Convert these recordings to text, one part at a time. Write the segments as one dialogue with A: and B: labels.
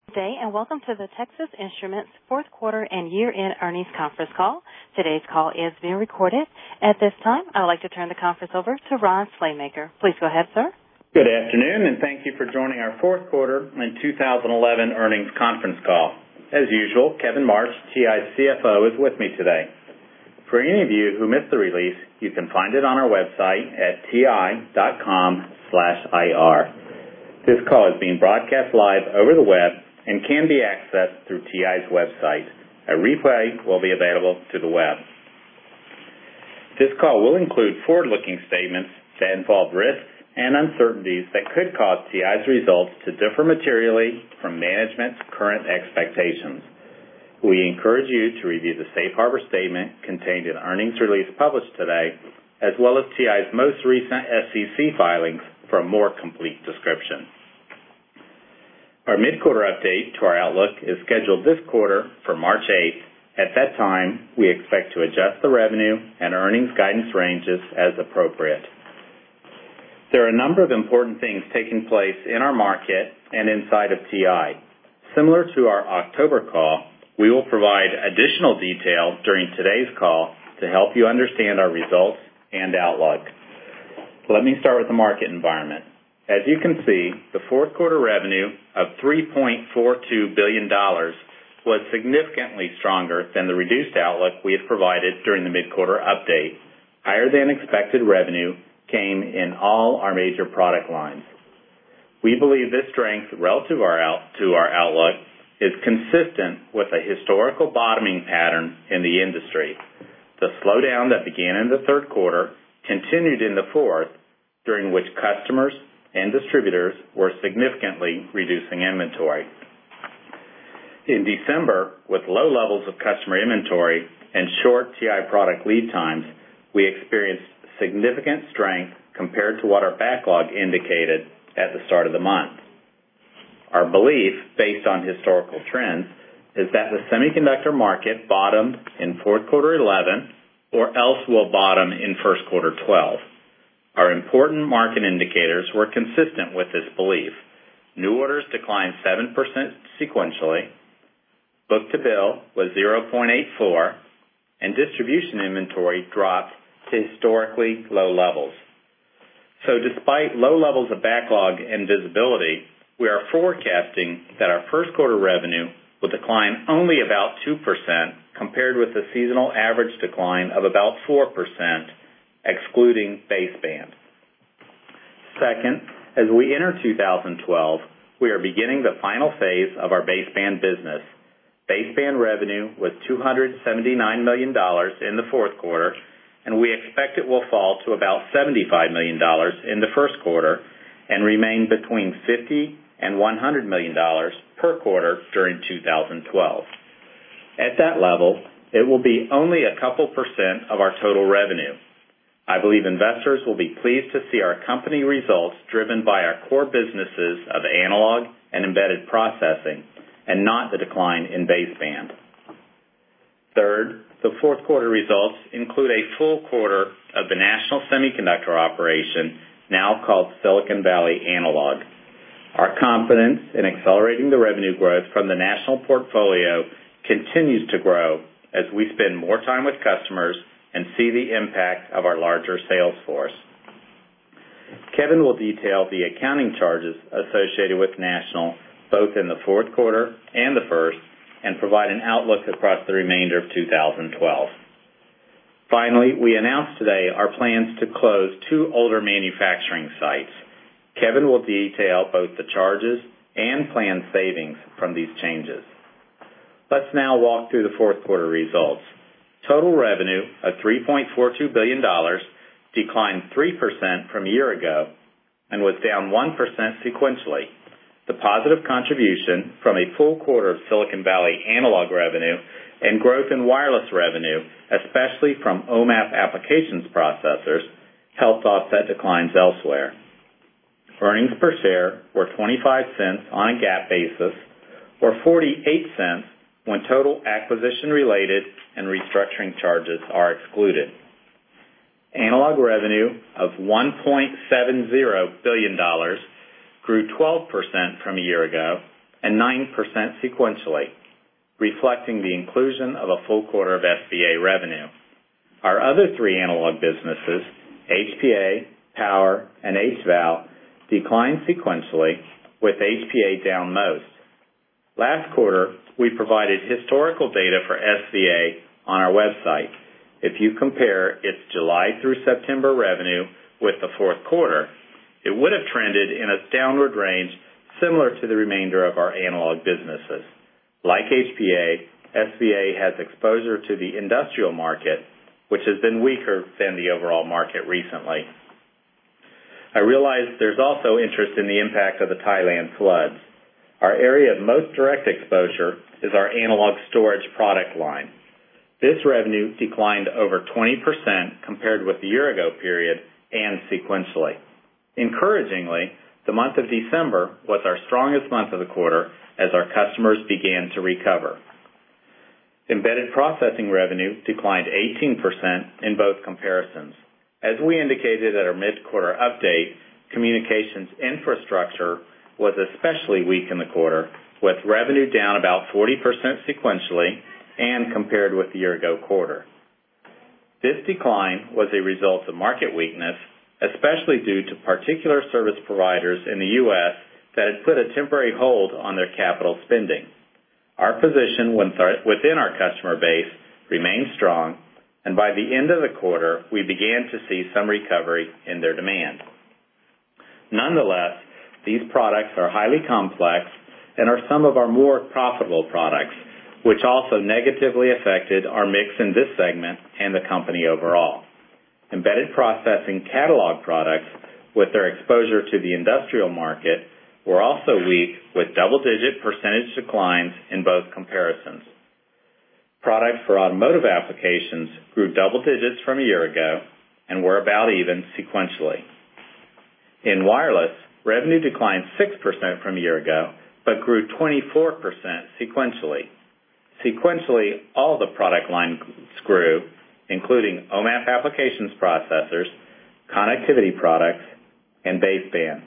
A: Good day, and welcome to the Texas Instruments fourth quarter and year-end earnings conference call. Today's call is being recorded. At this time, I would like to turn the conference over to Ron Slaymaker. Please go ahead, sir.
B: Good afternoon, and thank you for joining our fourth quarter and 2011 earnings conference call. As usual, Kevin March, TI's CFO, is with me today. For any of you who missed the release, you can find it on our website at ti.com/IR. This call is being broadcast live over the web and can be accessed through TI's website. A replay will be available through the web. This call will include forward-looking statements that involve risks and uncertainties that could cause TI's results to differ materially from management's current expectations. We encourage you to review the safe harbor statement contained in the earnings release published today, as well as TI's most recent SEC filings for a more complete description. Our mid-quarter update to our outlook is scheduled this quarter for March 8th. At that time, we expect to adjust the revenue and earnings guidance ranges as appropriate. There are a number of important things taking place in our market and inside of TI. Similar to our October call, we will provide additional detail during today's call to help you understand our results and outlook. Let me start with the market environment. As you can see, the fourth quarter revenue of $3.42 billion was significantly stronger than the reduced outlook we had provided during the mid-quarter update. Higher than expected revenue came in all our major product lines. We believe this strength relative to our outlook is consistent with a historical bottoming pattern in the industry. The slowdown that began in the third quarter continued in the fourth, during which customers and distributors were significantly reducing inventory. In December, with low levels of customer inventory and short TI product lead times, we experienced significant strength compared to what our backlog indicated at the start of the month. Our belief, based on historical trends, is that the semiconductor market bottomed in fourth quarter 11 or else will bottom in first quarter 12. Our important market indicators were consistent with this belief. New orders declined 7% sequentially, book-to-bill was 0.84, and distribution inventory dropped to historically low levels. So despite low levels of backlog and visibility, we are forecasting that our first quarter revenue will decline only about 2% compared with the seasonal average decline of about 4%, excluding baseband. Second, as we enter 2012, we are beginning the final phase of our baseband business. Baseband revenue was $279 million in the fourth quarter, and we expect it will fall to about $75 million in the first quarter and remain between $50 and $100 million per quarter during 2012. At that level, it will be only a couple percent of our total revenue. I believe investors will be pleased to see our company results driven by our core businesses of analog and embedded processing and not the decline in baseband. Third, the fourth quarter results include a full quarter of the National Semiconductor operation, now called Silicon Valley Analog. Our confidence in accelerating the revenue growth from the National portfolio continues to grow as we spend more time with customers and see the impact of our larger sales force. Kevin will detail the accounting charges associated with National both in the fourth quarter and the first and provide an outlook across the remainder of 2012. Finally, we announced today our plans to close 2 older manufacturing sites. Kevin will detail both the charges and planned savings from these changes. Let's now walk through the fourth quarter results. Total revenue of $3.42 billion declined 3% from a year ago and was down 1% sequentially. The positive contribution from a full quarter of Silicon Valley Analog revenue and growth in wireless revenue, especially from OMAP applications processors, helped offset declines elsewhere. Earnings per share were 25 cents on a GAAP basis, or 48 cents when total acquisition-related and restructuring charges are excluded. Analog revenue of $1.70 billion grew 12% from a year ago, and 9% sequentially, reflecting the inclusion of a full quarter of SVA revenue. Our other three analog businesses, HPA, Power, and HVAL, declined sequentially, with HPA down most. Last quarter, we provided historical data for SVA on our website. If you compare its July through September revenue with the fourth quarter, it would have trended in a downward range similar to the remainder of our analog businesses. Like HPA, SVA has exposure to the industrial market, which has been weaker than the overall market recently. I realize there's also interest in the impact of the Thailand floods. Our area of most direct exposure is our analog storage product line. This revenue declined over 20% compared with the year-ago period and sequentially. Encouragingly, the month of December was our strongest month of the quarter as our customers began to recover. Embedded processing revenue declined 18% in both comparisons. As we indicated at our mid-quarter update, communications infrastructure was especially weak in the quarter, with revenue down about 40% sequentially and compared with the year-ago quarter. This decline was a result of market weakness, especially due to particular service providers in the U.S. that had put a temporary hold on their capital spending. Our position within our customer base remained strong, and by the end of the quarter, we began to see some recovery in their demand. Nonetheless, these products are highly complex and are some of our more profitable products, which also negatively affected our mix in this segment and the company overall. Embedded processing catalog products, with their exposure to the industrial market, were also weak, with double-digit percentage declines in both comparisons. Products for automotive applications grew double digits from a year ago and were about even sequentially. In wireless, revenue declined 6% from a year ago, but grew 24% sequentially. Sequentially, all the product lines grew, including OMAP applications processors, connectivity products, and baseband.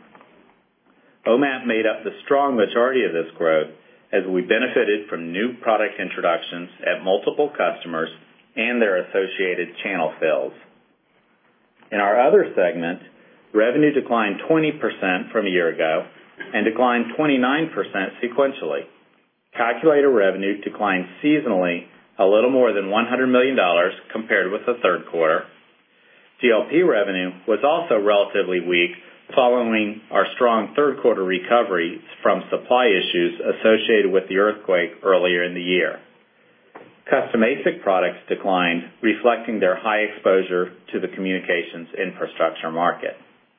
B: OMAP made up the strong majority of this growth as we benefited from new product introductions at multiple customers and their associated channel fills. In our other segment, revenue declined 20% from a year ago and declined 29% sequentially. Calculator revenue declined seasonally a little more than $100 million compared with the third quarter. DLP revenue was also relatively weak following our strong third quarter recovery from supply issues associated with the earthquake earlier in the year. Custom ASIC products declined, reflecting their high exposure to the communications infrastructure market.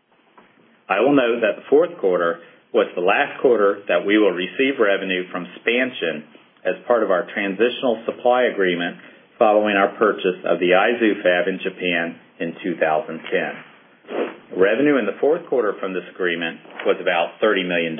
B: I will note that the fourth quarter was the last quarter that we will receive revenue from Spansion as part of our transitional supply agreement following our purchase of the Aizu fab in Japan in 2010. Revenue in the fourth quarter from this agreement was about $30 million.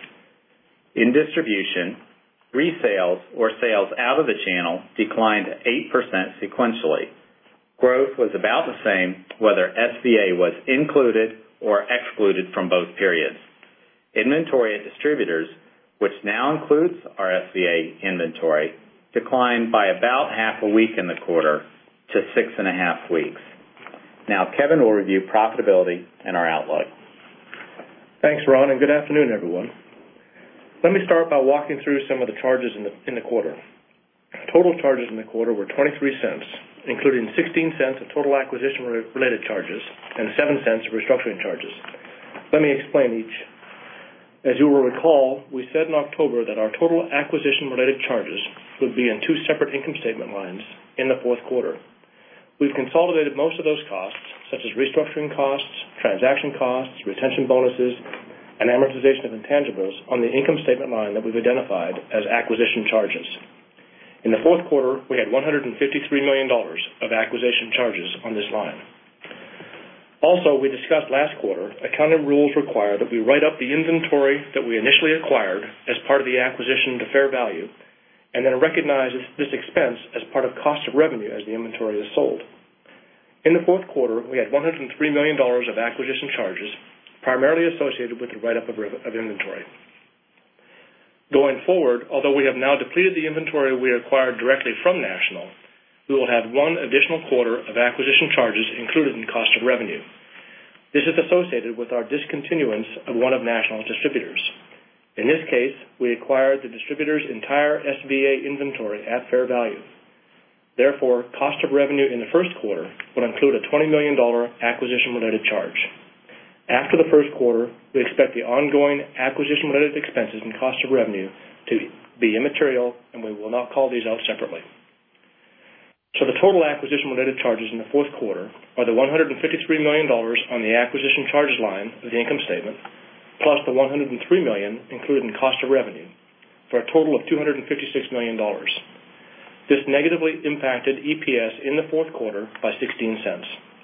B: In distribution, resales or sales out of the channel declined 8% sequentially. Growth was about the same whether SVA was included or excluded from both periods. Inventory at distributors, which now includes our SVA inventory, declined by about half a week in the quarter to 6.5 weeks. Now, Kevin will review profitability and our outlook.
C: Thanks, Ron, and good afternoon, everyone. Let me start by walking through some of the charges in the quarter. Total charges in the quarter were $0.23, including $0.16 of total acquisition-related charges and $0.07 of restructuring charges. Let me explain each. As you will recall, we said in October that our total acquisition-related charges would be in two separate income statement lines in the fourth quarter. We've consolidated most of those costs, such as restructuring costs, transaction costs, retention bonuses, and amortization of intangibles, on the income statement line that we've identified as acquisition charges. In the fourth quarter, we had $153 million of acquisition charges on this line. Also, we discussed last quarter, accounting rules require that we write up the inventory that we initially acquired as part of the acquisition to fair value, and then recognize this expense as part of cost of revenue as the inventory is sold. In the fourth quarter, we had $103 million of acquisition charges, primarily associated with the write-up of inventory. Going forward, although we have now depleted the inventory we acquired directly from National, we will have one additional quarter of acquisition charges included in cost of revenue. This is associated with our discontinuance of one of National's distributors. In this case, we acquired the distributor's entire SBA inventory at fair value. Therefore, cost of revenue in the first quarter will include a $20 million acquisition-related charge. After the first quarter, we expect the ongoing acquisition-related expenses and cost of revenue to be immaterial, and we will not call these out separately. So the total acquisition-related charges in the fourth quarter are the $153 million on the acquisition charges line of the income statement, plus the $103 million included in cost of revenue, for a total of $256 million. This negatively impacted EPS in the fourth quarter by 16 cents.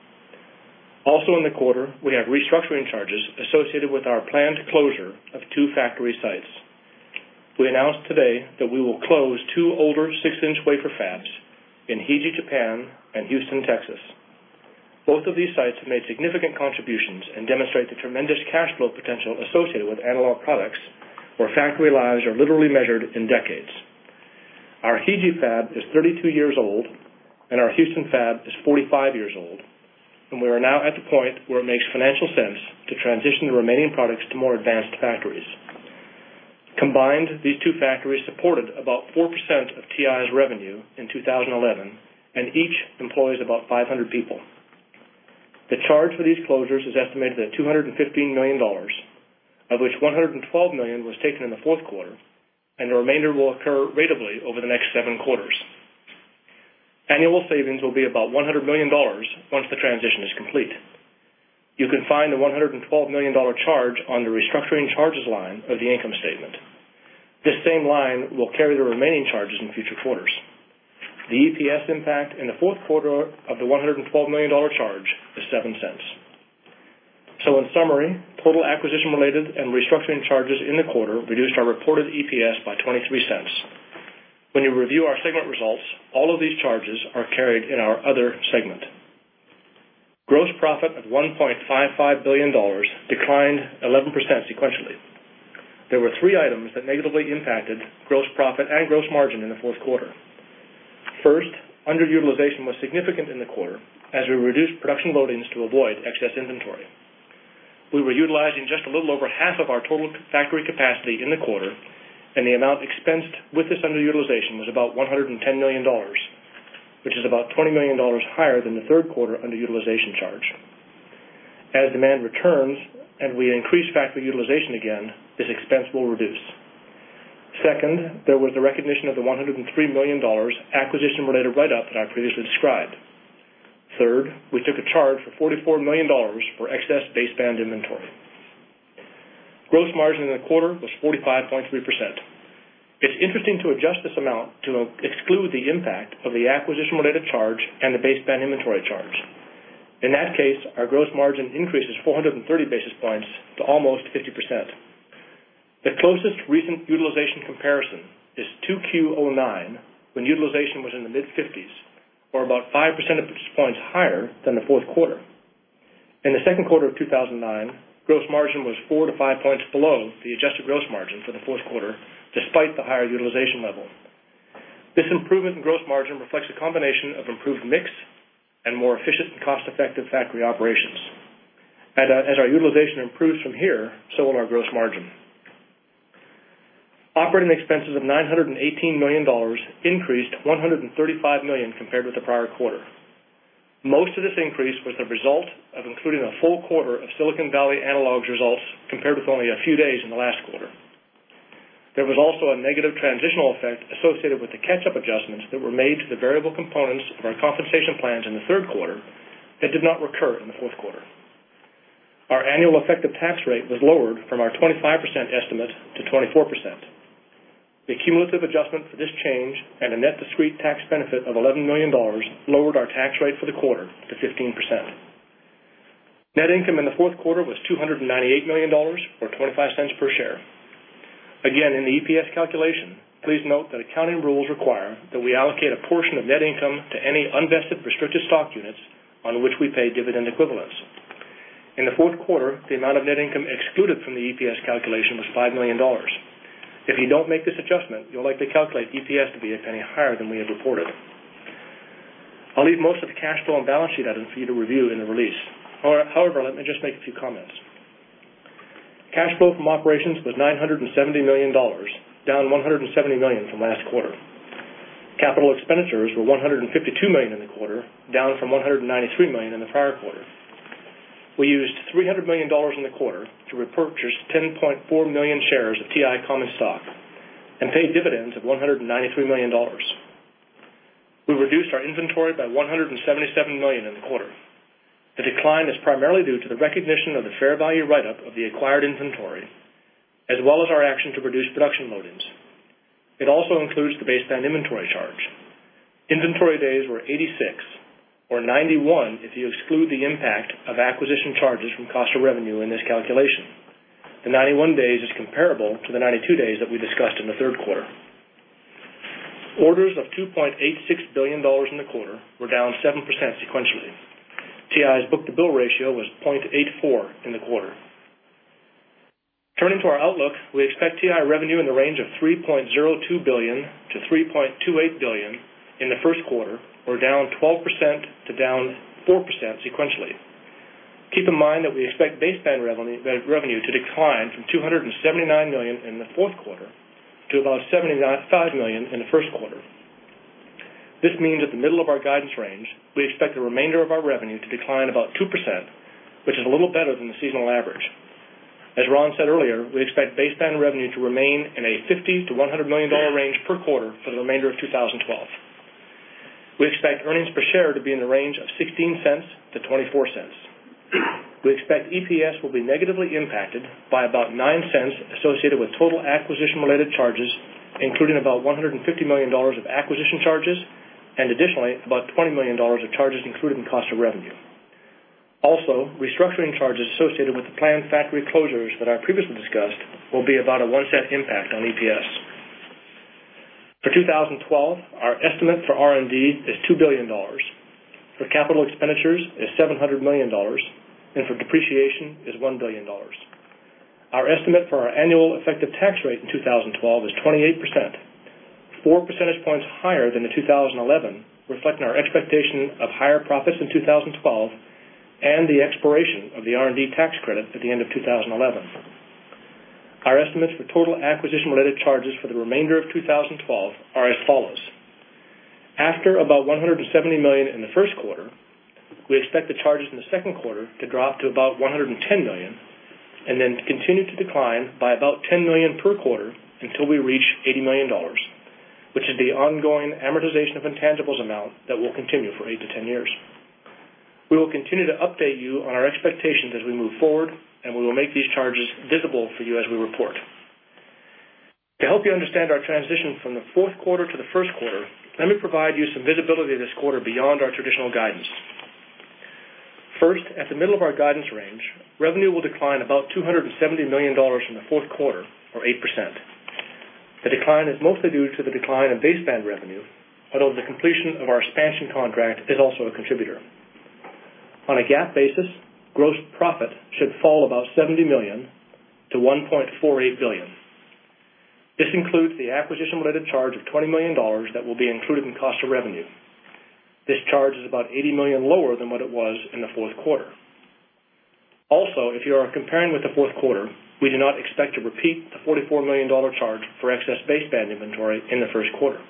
C: Also in the quarter, we have restructuring charges associated with our planned closure of 2 factory sites. We announced today that we will close 2 older 6-inch wafer fabs in Hiji, Japan, and Houston, Texas. Both of these sites have made significant contributions and demonstrate the tremendous cash flow potential associated with analog products, where factory lives are literally measured in decades. Our Hiji fab is 32 years old, and our Houston fab is 45 years old, and we are now at the point where it makes financial sense to transition the remaining products to more advanced factories. Combined, these 2 factories supported about 4% of TI's revenue in 2011, and each employs about 500 people. The charge for these closures is estimated at $215 million, of which $112 million was taken in the fourth quarter, and the remainder will occur ratably over the next 7 quarters. Annual savings will be about $100 million once the transition is complete. You can find the $112 million charge on the restructuring charges line of the income statement. This same line will carry the remaining charges in future quarters. The EPS impact in the fourth quarter of the $112 million charge is 7 cents. So in summary, total acquisition-related and restructuring charges in the quarter reduced our reported EPS by 23 cents. When you review our segment results, all of these charges are carried in our other segment. Gross profit of $1.55 billion declined 11% sequentially. There were 3 items that negatively impacted gross profit and gross margin in the fourth quarter. First, underutilization was significant in the quarter as we reduced production loadings to avoid excess inventory. We were utilizing just a little over half of our total factory capacity in the quarter, and the amount expensed with this underutilization was about $110 million, which is about $20 million higher than the third quarter underutilization charge. As demand returns and we increase factory utilization again, this expense will reduce. Second, there was the recognition of the $103 million acquisition-related write-up that I previously described. Third, we took a charge for $44 million for excess baseband inventory. Gross margin in the quarter was 45.3%. It's interesting to adjust this amount to exclude the impact of the acquisition-related charge and the baseband inventory charge. In that case, our gross margin increases 430 basis points to almost 50%. The closest recent utilization comparison is 2Q09, when utilization was in the mid-50s, or about 5 percentage points higher than the fourth quarter. In the second quarter of 2009, gross margin was 4 to 5 points below the adjusted gross margin for the fourth quarter, despite the higher utilization level. This improvement in gross margin reflects a combination of improved mix and more efficient and cost-effective factory operations. And as our utilization improves from here, so will our gross margin. Operating expenses of $918 million increased $135 million compared with the prior quarter. Most of this increase was the result of including a full quarter of Silicon Valley Analog's results compared with only a few days in the last quarter. There was also a negative transitional effect associated with the catch-up adjustments that were made to the variable components of our compensation plans in the third quarter that did not recur in the fourth quarter. Our annual effective tax rate was lowered from our 25% estimate to 24%. The cumulative adjustment for this change and a net discrete tax benefit of $11 million lowered our tax rate for the quarter to 15%. Net income in the fourth quarter was $298 million, or 25 cents per share. Again, in the EPS calculation, please note that accounting rules require that we allocate a portion of net income to any unvested restricted stock units on which we pay dividend equivalents. In the fourth quarter, the amount of net income excluded from the EPS calculation was $5 million. If you don't make this adjustment, you'll likely calculate EPS to be a penny higher than we have reported. I'll leave most of the cash flow and balance sheet items for you to review in the release. However, let me just make a few comments. Cash flow from operations was $970 million, down $170 million from last quarter. Capital expenditures were $152 million in the quarter, down from $193 million in the prior quarter. We used $300 million in the quarter to repurchase 10.4 million shares of TI common stock and paid dividends of $193 million. We reduced our inventory by $177 million in the quarter. The decline is primarily due to the recognition of the fair value write-up of the acquired inventory, as well as our action to reduce production load-ins. It also includes the baseband inventory charge. Inventory days were 86, or 91 if you exclude the impact of acquisition charges from cost of revenue in this calculation. The 91 days is comparable to the 92 days that we discussed in the third quarter. Orders of $2.86 billion in the quarter were down 7% sequentially. TI's book-to-bill ratio was 0.84 in the quarter. Turning to our outlook, we expect TI revenue in the range of $3.02 billion to $3.28 billion in the first quarter, or down 12% to down 4% sequentially. Keep in mind that we expect baseband revenue to decline from $279 million in the fourth quarter to about $75 million in the first quarter. This means at the middle of our guidance range, we expect the remainder of our revenue to decline about 2%, which is a little better than the seasonal average. As Ron said earlier, we expect baseband revenue to remain in a $50 to $100 million range per quarter for the remainder of 2012. We expect earnings per share to be in the range of 16 cents to 24 cents. We expect EPS will be negatively impacted by about 9 cents associated with total acquisition-related charges, including about $150 million of acquisition charges, and additionally, about $20 million of charges included in cost of revenue. Also, restructuring charges associated with the planned factory closures that I previously discussed will be about a 1 cent impact on EPS. For 2012, our estimate for R&D is $2 billion. For capital expenditures is $700 million, and for depreciation is $1 billion. Our estimate for our annual effective tax rate in 2012 is 28%. 4 percentage points higher than in 2011, reflecting our expectation of higher profits in 2012 and the expiration of the R&D tax credit at the end of 2011. Our estimates for total acquisition-related charges for the remainder of 2012 are as follows. After about $170 million in the first quarter, we expect the charges in the second quarter to drop to about $110 million and then continue to decline by about $10 million per quarter until we reach $80 million, which is the ongoing amortization of intangibles amount that will continue for 8 to 10 years. We will continue to update you on our expectations as we move forward, and we will make these charges visible for you as we report. To help you understand our transition from the fourth quarter to the first quarter, let me provide you some visibility this quarter beyond our traditional guidance. First, at the middle of our guidance range, revenue will decline about $270 million from the fourth quarter, or 8%. The decline is mostly due to the decline in baseband revenue, although the completion of our expansion contract is also a contributor. On a GAAP basis, gross profit should fall about $70 million to $1.48 billion. This includes the acquisition-related charge of $20 million that will be included in cost of revenue. This charge is about $80 million lower than what it was in the fourth quarter. Also, if you are comparing with the fourth quarter, we do not expect to repeat the $44 million charge for excess baseband inventory in the first quarter.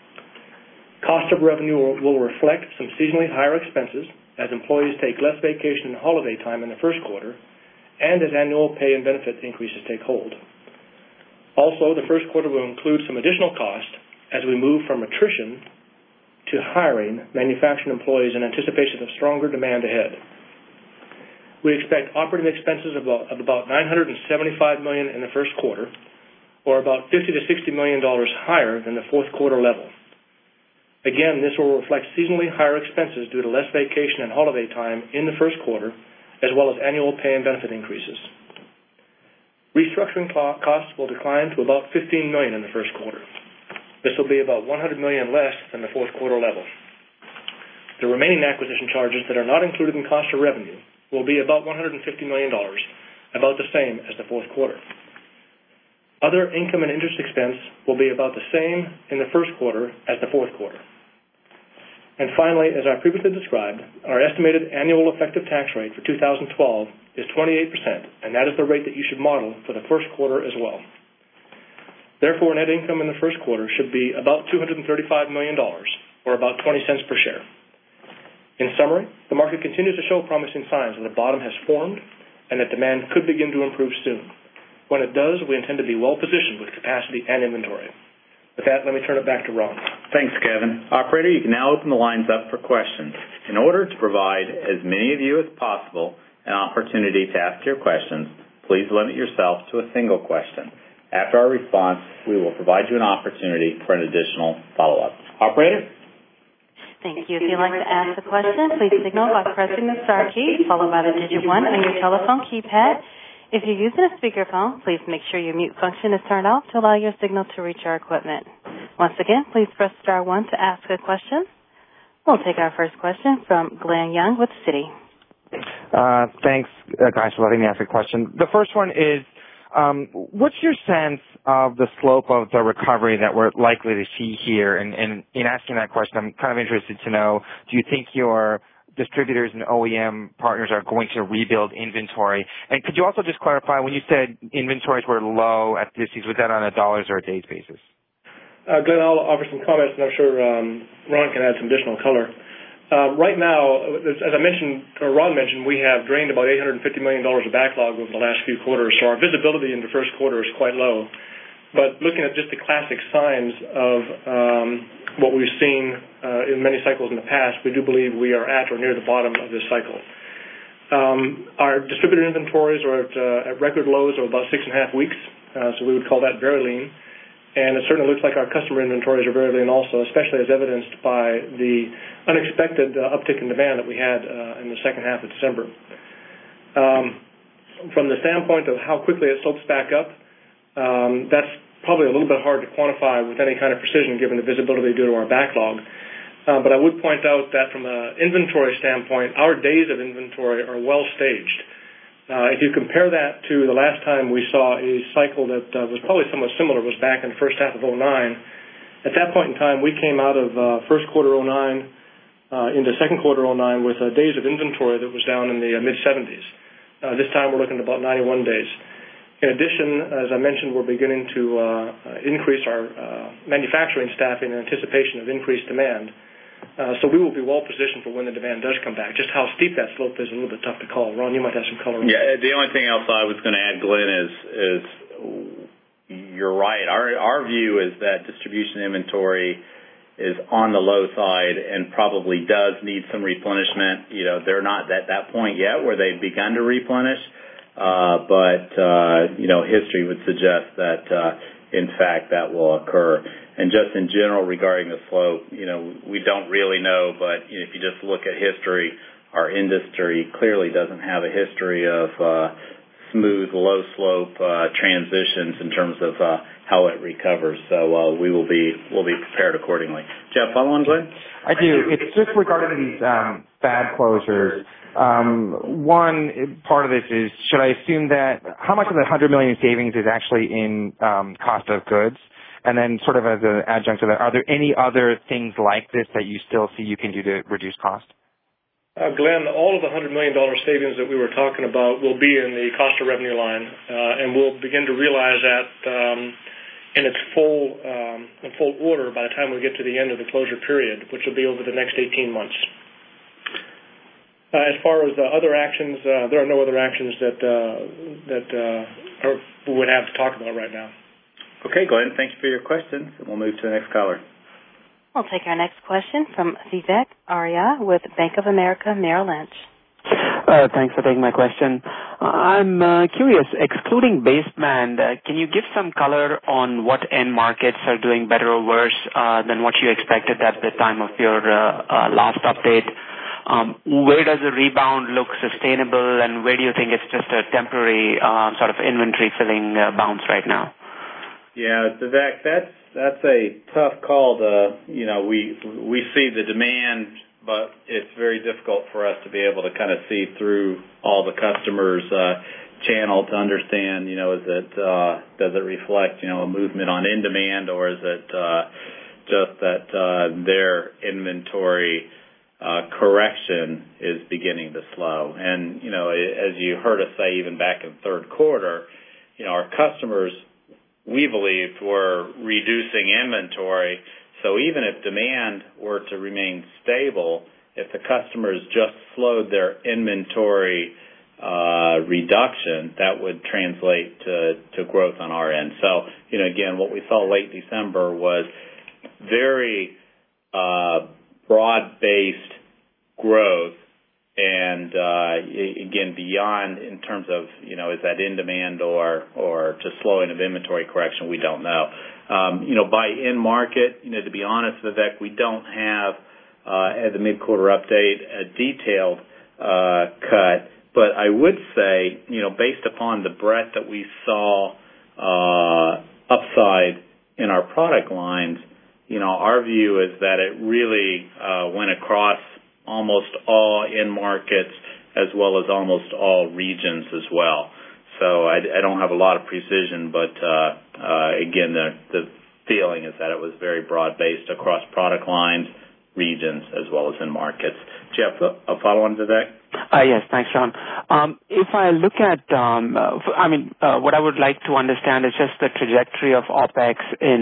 C: Cost of revenue will reflect some seasonally higher expenses as employees take less vacation and holiday time in the first quarter, and as annual pay and benefit increases take hold. Also, the first quarter will include some additional cost as we move from attrition to hiring manufacturing employees in anticipation of stronger demand ahead. We expect operating expenses of about $975 million in the first quarter, or about $50 to $60 million higher than the fourth quarter level. Again, this will reflect seasonally higher expenses due to less vacation and holiday time in the first quarter, as well as annual pay and benefit increases. Restructuring costs will decline to about $15 million in the first quarter. This will be about $100 million less than the fourth quarter level. The remaining acquisition charges that are not included in cost of revenue will be about $150 million, about the same as the fourth quarter. Other income and interest expense will be about the same in the first quarter as the fourth quarter. And finally, as I previously described, our estimated annual effective tax rate for 2012 is 28%, and that is the rate that you should model for the first quarter as well. Therefore, net income in the first quarter should be about $235 million, or about 20 cents per share. In summary, the market continues to show promising signs that the bottom has formed and that demand could begin to improve soon. When it does, we intend to be well-positioned with capacity and inventory. With that, let me turn it back to Ron.
B: Thanks, Kevin. Operator, you can now open the lines up for questions. In order to provide as many of you as possible an opportunity to ask your questions, please limit yourself to a single question. After our response, we will provide you an opportunity for an additional follow-up. Operator?
A: Thank you. If you'd like to ask a question, please signal by pressing the star key, followed by the digit 1 on your telephone keypad. If you're using a speakerphone, please make sure your mute function is turned off to allow your signal to reach our equipment. Once again, please press star 1 to ask a question. We'll take our first question from Glenn Young with Citi.
D: Thanks, guys, for letting me ask a question. The first one is, what's your sense of the slope of the recovery that we're likely to see here? And in asking that question, I'm kind of interested to know, do you think your distributors and OEM partners are going to rebuild inventory? And could you also just clarify, when you said inventories were low at this, was that on a dollars or a days basis?
C: Glenn, I'll offer some comments, and I'm sure Ron can add some additional color. Right now, as I mentioned, or Ron mentioned, we have drained about $850 million of backlog over the last few quarters, so our visibility in the first quarter is quite low. But looking at just the classic signs of what we've seen in many cycles in the past, we do believe we are at or near the bottom of this cycle. Our distributor inventories are at record lows of about 6.5 weeks, so we would call that very lean. And it certainly looks like our customer inventories are very lean also, especially as evidenced by the unexpected uptick in demand that we had in the second half of December. From the standpoint of how quickly it slopes back up, that's probably a little bit hard to quantify with any kind of precision given the visibility due to our backlog. But I would point out that from an inventory standpoint, our days of inventory are well staged. If you compare that to the last time we saw a cycle that was probably somewhat similar, was back in the first half of 2009. At that point in time, we came out of first quarter 2009 into second quarter 2009 with days of inventory that was down in the mid-70s. This time we're looking at about 91 days. In addition, as I mentioned, we're beginning to increase our manufacturing staffing in anticipation of increased demand. So we will be well positioned for when the demand does come back. Just how steep that slope is a little bit tough to call. Ron, you might have some color on that.
B: Yeah, the only thing else I was going to add, Glenn, is you're right. Our view is that distribution inventory is on the low side and probably does need some replenishment. You know, they're not at that point yet where they've begun to replenish. But history would suggest that, in fact, that will occur. And just in general regarding the slope, we don't really know, but if you just look at history, our industry clearly doesn't have a history of smooth, low-slope transitions in terms of how it recovers. So we'll be prepared accordingly. Jeff, follow on, Glenn?
D: I do. It's just regarding these fab closures. One part of this is, should I assume that how much of the $100 million savings is actually in cost of goods? And then sort of as an adjunct to that, are there any other things like this that you still see you can do to reduce cost?
C: Glenn, all of the $100 million savings that we were talking about will be in the cost of revenue line, and we'll begin to realize that in its full order by the time we get to the end of the closure period, which will be over the next 18 months. As far as other actions, there are no other actions that we would have to talk about right now.
B: Okay, Glenn, thank you for your questions. We'll move to the next caller.
A: We'll take our next question from Vivek Arya with Bank of America Merrill Lynch.
E: Thanks for taking my question. I'm curious, excluding baseband, can you give some color on what end markets are doing better or worse than what you expected at the time of your last update? Where does the rebound look sustainable, and where do you think it's just a temporary sort of inventory filling bounce right now?
B: Yeah, Vivek, that's a tough call. We see the demand, but it's very difficult for us to be able to kind of see through all the customers' channel to understand, does it reflect, a movement on in demand, or is it just that their inventory correction is beginning to slow? And, as you heard us say even back in third quarter, our customers, we believed, were reducing inventory. So even if demand were to remain stable, if the customers just slowed their inventory reduction, that would translate to growth on our end. So, again, what we saw late December was very broad-based growth, and again, beyond in terms of, is that in demand or just slowing of inventory correction, we don't know. By end market, to be honest, Vivek, we don't have at the mid-quarter update a detailed cut. But I would say, based upon the breadth that we saw upside in our product lines, our view is that it really went across almost all end markets as well as almost all regions as well. So I don't have a lot of precision, but again, the feeling is that it was very broad-based across product lines, regions, as well as in markets. Jeff, a follow-on to that?
E: Yes, thanks, Ron. If I look at, what I would like to understand is just the trajectory of OPEX in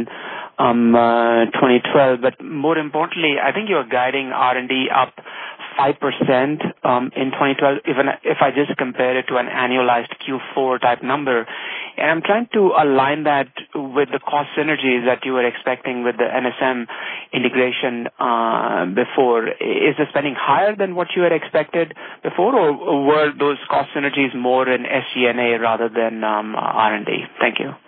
E: 2012, but more importantly, I think you're guiding R&D up 5% in 2012, even if I just compare it to an annualized Q4 type number. And I'm trying to align that with the cost synergies that you were expecting with the NSM integration before. Is the spending higher than what you had expected before, or were those cost synergies more in SG&A rather than R&D? Thank you.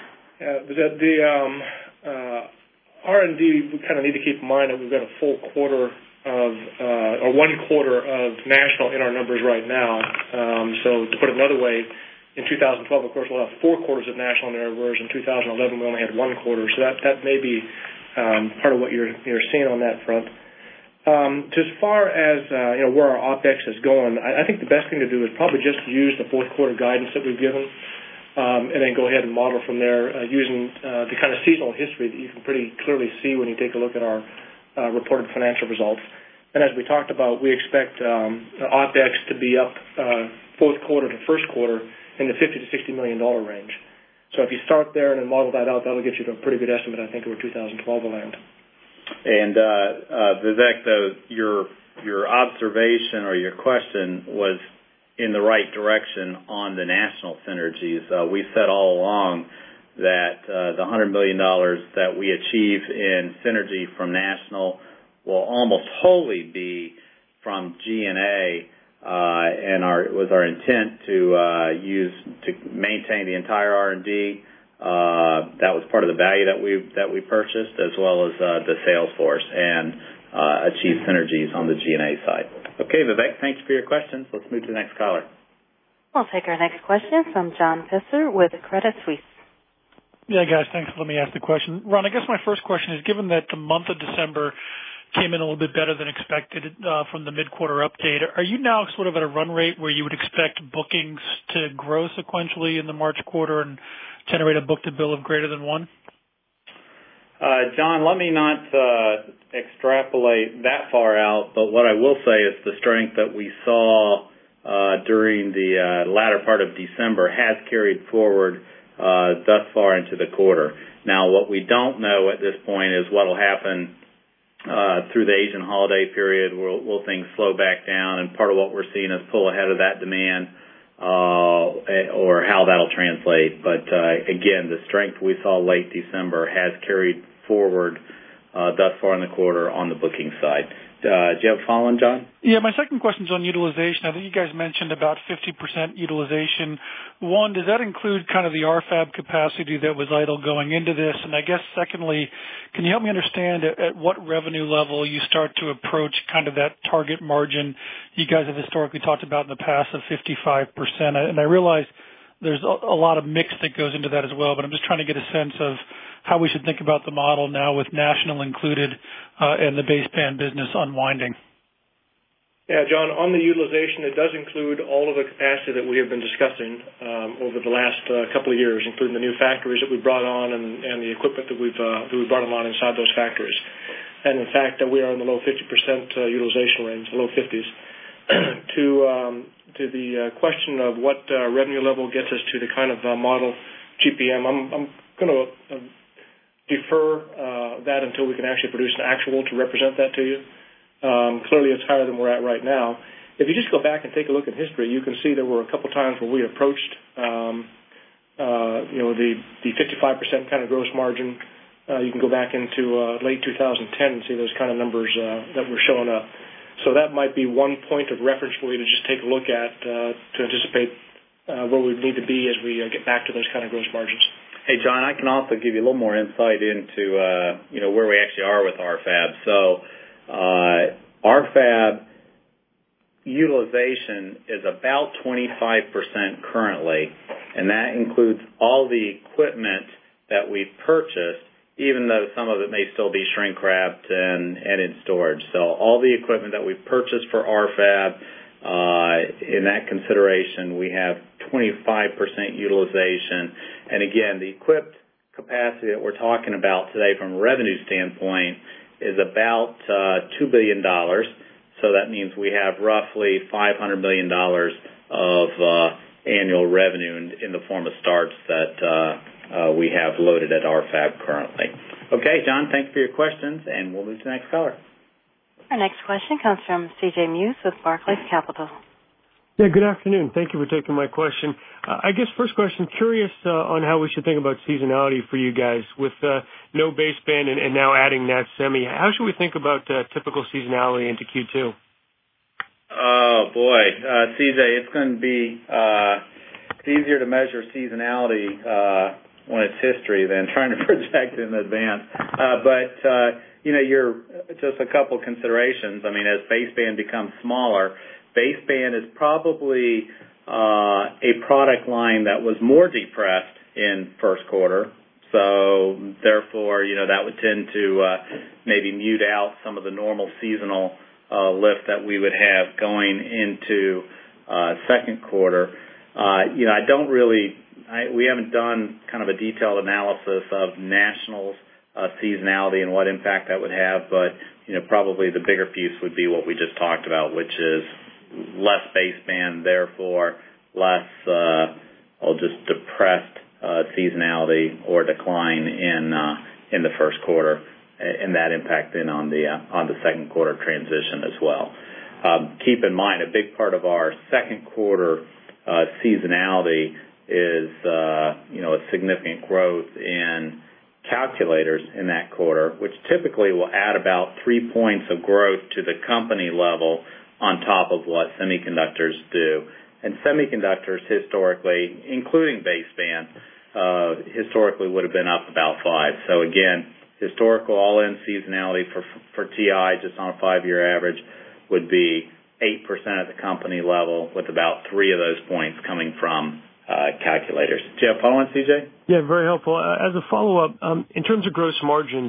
C: The R&D, we kind of need to keep in mind that we've got a full quarter of, or 1 quarter of National in our numbers right now. So to put it another way, in 2012, of course, we'll have 4 quarters of National in there, whereas in 2011 we only had 1 quarter. So that may be part of what you're seeing on that front. As far as where our OPEX is going, I think the best thing to do is probably just use the fourth quarter guidance that we've given, and then go ahead and model from there using the kind of seasonal history that you can pretty clearly see when you take a look at our reported financial results. And as we talked about, we expect OPEX to be up fourth quarter to first quarter in the $50 to $60 million range. So if you start there and then model that out, that'll get you to a pretty good estimate, I think, of where 2012 will land.
B: And Vivek, though, your observation or your question was in the right direction on the National synergies. We said all along that the $100 million that we achieve in synergy from National will almost wholly be from G&A, and it was our intent to maintain the entire R&D. That was part of the value that we purchased, as well as the sales force, and achieve synergies on the G&A side. Okay, Vivek, thanks for your questions. Let's move to the next caller.
A: We'll take our next question from John Pitzer with Credit Suisse.
F: Yeah, guys, thanks for letting me ask the question. Ron, I guess my first question is, given that the month of December came in a little bit better than expected from the mid-quarter update, are you now sort of at a run rate where you would expect bookings to grow sequentially in the March quarter and generate a book-to-bill of greater than 1?
B: John, let me not extrapolate that far out, but what I will say is the strength that we saw during the latter part of December has carried forward thus far into the quarter. Now, what we don't know at this point is what will happen through the Asian holiday period. Will things slow back down, and part of what we're seeing is pull ahead of that demand, or how that'll translate. But again, the strength we saw late December has carried forward thus far in the quarter on the booking side. Do you have a follow-on, John?
F: Yeah, my second question is on utilization. I think you guys mentioned about 50% utilization. One, does that include kind of the RFAB capacity that was idle going into this? And I guess secondly, can you help me understand at what revenue level you start to approach kind of that target margin you guys have historically talked about in the past of 55%? And I realize there's a lot of mix that goes into that as well, but I'm just trying to get a sense of how we should think about the model now with National included and the baseband business unwinding.
C: Yeah, John, on the utilization, it does include all of the capacity that we have been discussing over the last couple of years, including the new factories that we brought on and the equipment that we've brought on inside those factories. And in fact, we are in the low 50% utilization range, the low 50s. To the question of what revenue level gets us to the kind of model GPM, I'm going to defer that until we can actually produce an actual to represent that to you. Clearly, it's higher than we're at right now. If you just go back and take a look at history, you can see there were a couple times where we approached, the 55% kind of gross margin. You can go back into late 2010 and see those kind of numbers that were showing up. So that might be one point of reference for you to just take a look at to anticipate where we need to be as we get back to those kind of gross margins.
B: Hey, John, I can also give you a little more insight into where we actually are with RFAB. So RFAB utilization is about 25% currently, and that includes all the equipment that we've purchased, even though some of it may still be shrink-wrapped and in storage. So all the equipment that we've purchased for RFAB, in that consideration, we have 25% utilization. And again, the equipped capacity that we're talking about today from a revenue standpoint is about $2 billion. So that means we have roughly $500 million of annual revenue in the form of starts that we have loaded at RFAB currently. Okay, John, thanks for your questions, and we'll move to the next caller.
A: Our next question comes from C.J. Muse with Barclays Capital.
G: Yeah, good afternoon. Thank you for taking my question. I guess first question, curious on how we should think about seasonality for you guys with no baseband and now adding Nat Semi. How should we think about typical seasonality into Q2?
B: Oh, boy. CJ, it's going to be it's easier to measure seasonality when it's history than trying to project in advance. You're just a couple considerations. I mean, as baseband becomes smaller, baseband is probably a product line that was more depressed in first quarter. So, therefore, that would tend to maybe mute out some of the normal seasonal lift that we would have going into second quarter. We haven't done kind of a detailed analysis of Nationals seasonality and what impact that would have, but probably the bigger piece would be what we just talked about, which is less baseband, therefore less just depressed seasonality or decline in the first quarter, and that impact then on the second quarter transition as well. Keep in mind, a big part of our second quarter seasonality is a significant growth in calculators in that quarter, which typically will add about 3 points of growth to the company level on top of what semiconductors do. And semiconductors historically, including baseband, historically would have been up about 5. So again, historical all-in seasonality for TI just on a 5-year average would be 8% at the company level, with about 3 of those points coming from calculators. Do you have a follow-on, CJ?
G: Yeah, very helpful. As a follow-up, in terms of gross margins,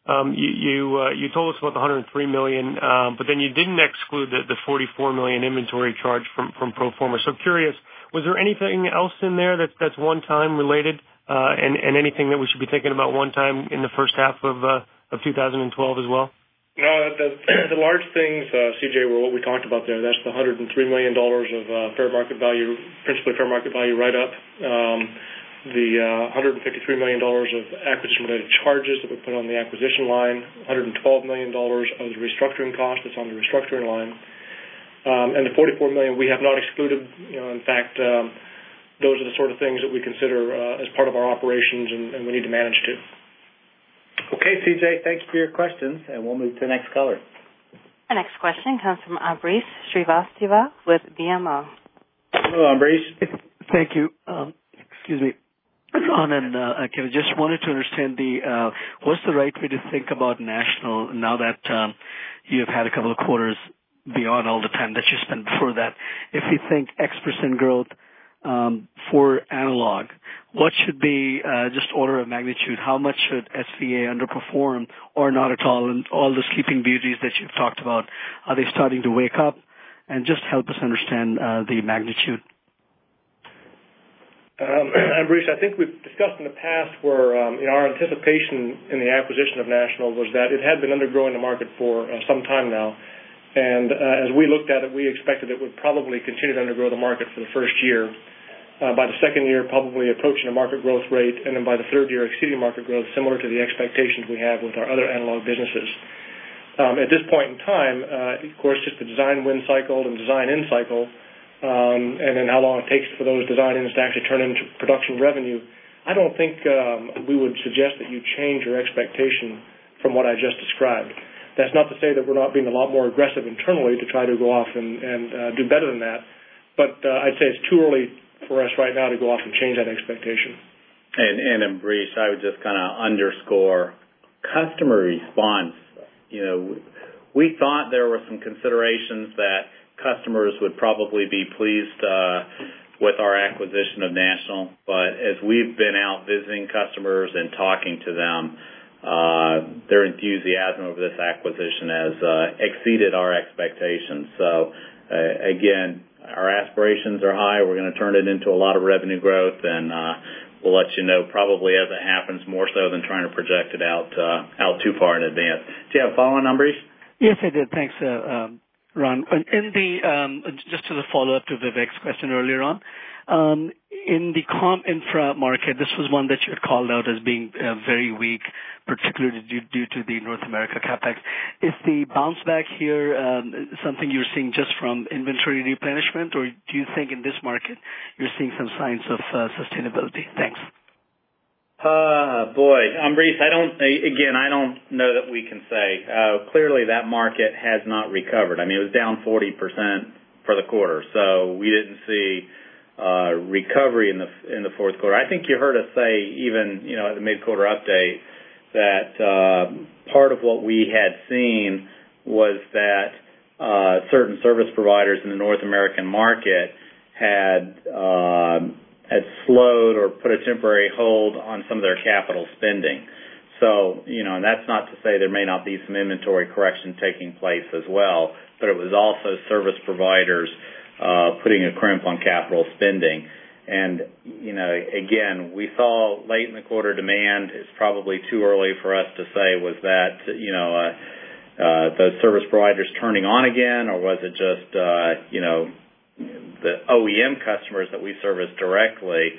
G: you told us about the $103 million, but then you didn't exclude the $44 million inventory charge from pro forma. So curious, was there anything else in there that's one-time related, and anything that we should be thinking about one-time in the first half of 2012 as well?
C: No, the large things, CJ, were what we talked about there. That's the $103 million of fair market value, principally fair market value write-up. The $153 million of acquisition-related charges that we put on the acquisition line, $112 million of the restructuring cost that's on the restructuring line, and the $44 million we have not excluded. In fact, those are the sort of things that we consider as part of our operations and we need to manage to.
B: Okay, CJ, thanks for your questions, and we'll move to the next caller.
A: Our next question comes from Ambrish Srivastava with BMO.
B: Hello, Ambrish.
H: Thank you. Excuse me. Ron and Kevin, just wanted to understand what's the right way to think about National now that you've had a couple of quarters beyond all the time that you spent before that. If you think X% growth for analog, what should be just order of magnitude? How much should SVA underperform or not at all? And all the sleeping beauties that you've talked about, are they starting to wake up? and just help us understand the magnitude.
C: Ambrish, I think we've discussed in the past where our anticipation in the acquisition of National was that it had been undergrowing the market for some time now. And as we looked at it, we expected it would probably continue to undergrow the market for the first year. By the second year, probably approaching a market growth rate, and then by the third year, exceeding market growth, similar to the expectations we have with our other analog businesses. At this point in time, of course, just the design win cycle and design in cycle, and then how long it takes for those design-ins to actually turn into production revenue, I don't think we would suggest that you change your expectation from what I just described. That's not to say that we're not being a lot more aggressive internally to try to go off and do better than that, but I'd say it's too early for us right now to go off and change that expectation.
B: And Ambrish, I would just kind of underscore customer response. We thought there were some considerations that customers would probably be pleased with our acquisition of National, but as we've been out visiting customers and talking to them, their enthusiasm over this acquisition has exceeded our expectations. So, again, our aspirations are high. We're going to turn it into a lot of revenue growth, and we'll let you know probably as it happens, more so than trying to project it out too far in advance. Do you have a follow-on, Ambrish?
H: Yes, I did. Thanks, Ron. Just as a follow-up to Vivek's question earlier on, in the comm infra market, this was one that you had called out as being very weak, particularly due to the North America capex. Is the bounce back here something you're seeing just from inventory replenishment, or do you think in this market you're seeing some signs of sustainability? Thanks.
B: Boy, Ambrish, I don't know that we can say. Clearly that market has not recovered. I mean, it was down 40% for the quarter, so we didn't see recovery in the fourth quarter. I think you heard us say even, at the mid-quarter update that part of what we had seen was that certain service providers in the North American market had slowed or put a temporary hold on some of their capital spending. So, and that's not to say there may not be some inventory correction taking place as well, but it was also service providers putting a crimp on capital spending. And, again, we saw late in the quarter demand. It's probably too early for us to say was that, those service providers turning on again, or was it just, the OEM customers that we service directly,